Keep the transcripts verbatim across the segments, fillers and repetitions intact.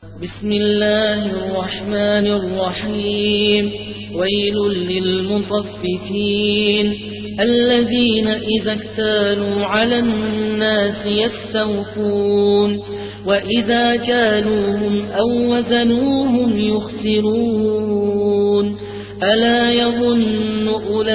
بسم الله الرحمن الرحيم. ويل للمطففين الذين إذا اكتالوا على الناس يستوفون وإذا كالوهم أو وزنوهم يخسرون. ألا يظن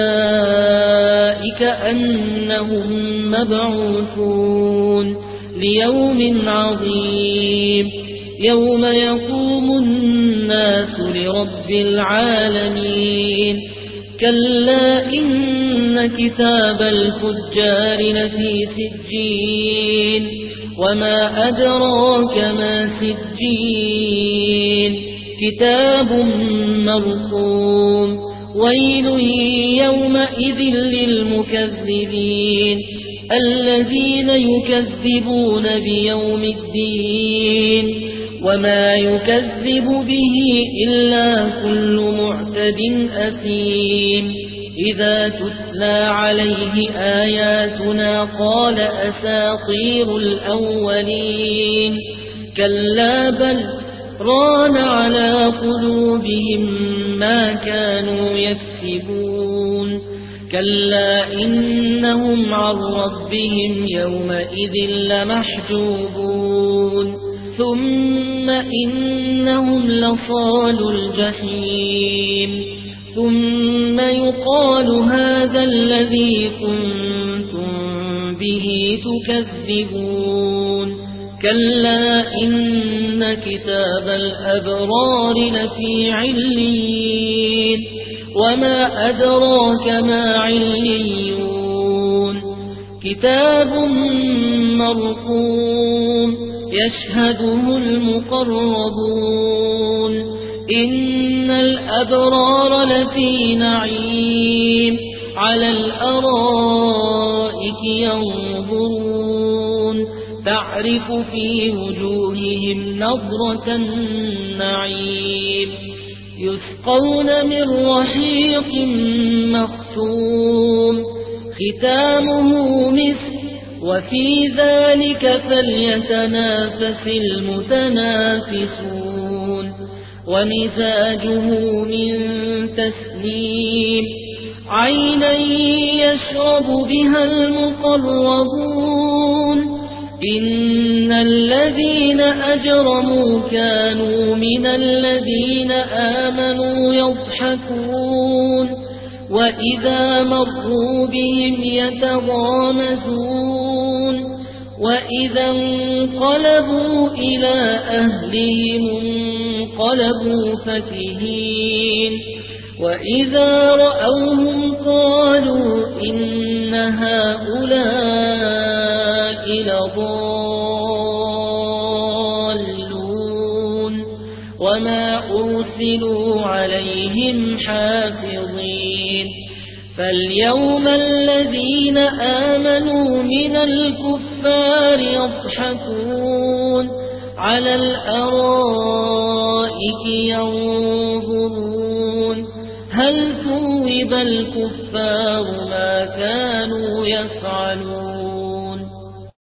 أولئك أنهم مبعوثون ليوم عظيم يوم يقوم الناس لرب العالمين. كلا إن كتاب الفجار لفي سجين وما أدراك ما سجين كتاب مرقوم. ويل يومئذ للمكذبين الذين يكذبون بيوم الدين وما يكذب به إلا كل معتد أثيم. إذا تتلى عليه آياتنا قال أساطير الأولين. كلا بل ران على قلوبهم ما كانوا يكسبون. كلا إنهم عن ربهم يومئذ لمحجوبون ثم إنهم لصالوا الجحيم ثم يقال هذا الذي كنتم به تكذبون. كلا إن كتاب الأبرار لفي عليين وما أدراك ما عليون. كتاب مرقوم يشهده المقربون. إن الأبرار لفي نعيم على الأرائك ينظرون تعرف في وجوههم نضرة النعيم. يسقون من رحيق مختوم ختامه مسك وفي ذلك فليتنافس المتنافسون. ومزاجه من تسنيم عينا يشرب بها المقربون. إن الذين أجرموا كانوا من الذين آمنوا يضحكون وإذا مروا بهم يتغامزون وإذا انقلبوا إلى أهلهم انقلبوا فكهين. وإذا رأوهم قالوا إن هؤلاء لضالون وما أرسلوا عليهم حافظين. فاليوم الذين آمنوا من الكفار يضحكون على الأرائك ينظرون هل ثوب الكفار ما كانوا يفعلون.